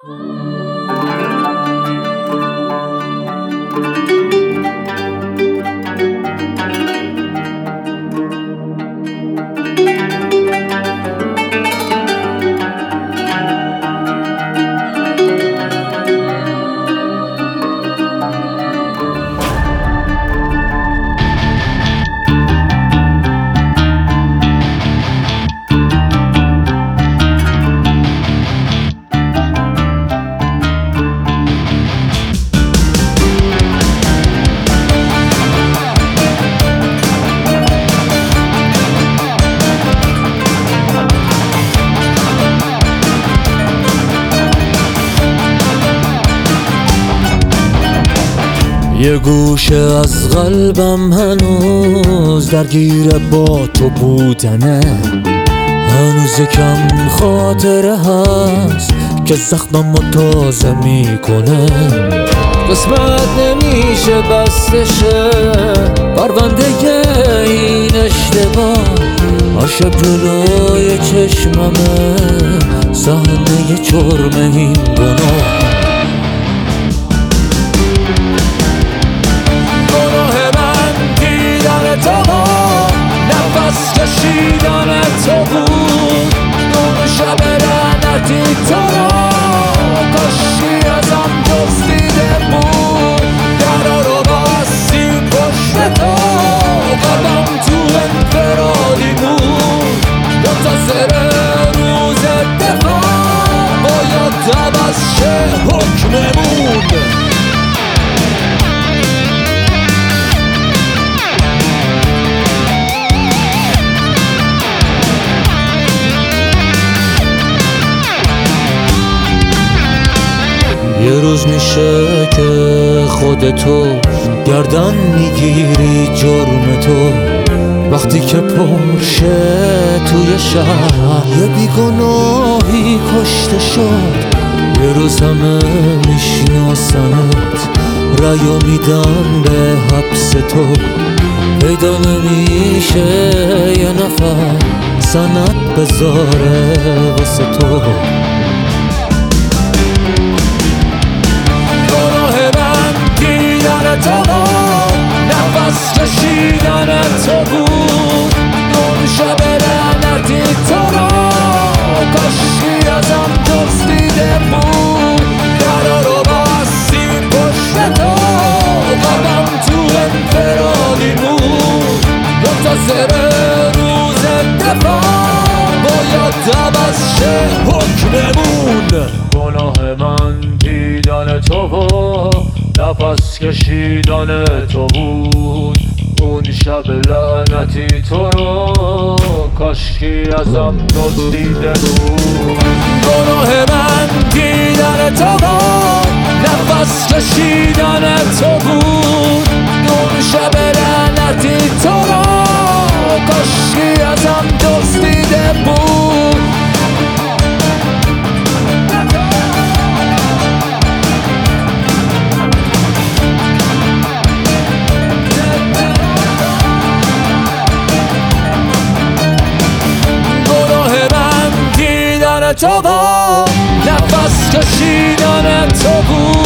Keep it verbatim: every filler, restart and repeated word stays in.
یه گوشه از قلبم هنوز درگیر با تو بودنه، هنوز کم خاطره هست که زخممو تازه میکنه. قسمت نمیشه بستشه پرونده این اشتباه، عاشق جلوی چشممه صحنه جرم این گناه. نفس کشیدن تو بود اون شب لعنتی تو را، کاشکی ازم دزدیده بود. درا رو بستی پشت تو، قدم تو انفرادی بود. منتظر روز دفاع باید عوض شه حکممون. یه روز میشه که خودتو گردن میگیری جرم تو، وقتی که پرشه توی شهر یه بیگناهی کشته شد. یه روز همه میشناسنت، رأیو میدن به حبس تو. پیدا نمیشه یه نفر سند بذاره واسه تو. تو نفس کشیدن تو بود اون شب لعنتی تو را، کاشکی ازم دزدیده بود. درا رو بستی پشت تو، قدم تو انفرادی بود. منتظر روز دفاع باید عوض شه حکممون. گناه من دیدن تو و نفس کشیدن تو بود اون شب لعنتی تو رو، کاشکی ازم دزدیده بود. گناه من دیدن تو بود نفس کشیدن تو بود اون شب لعنتی تو رو، کاشکی ازم دزدیده بود. تو با نفس کشیدن تو بود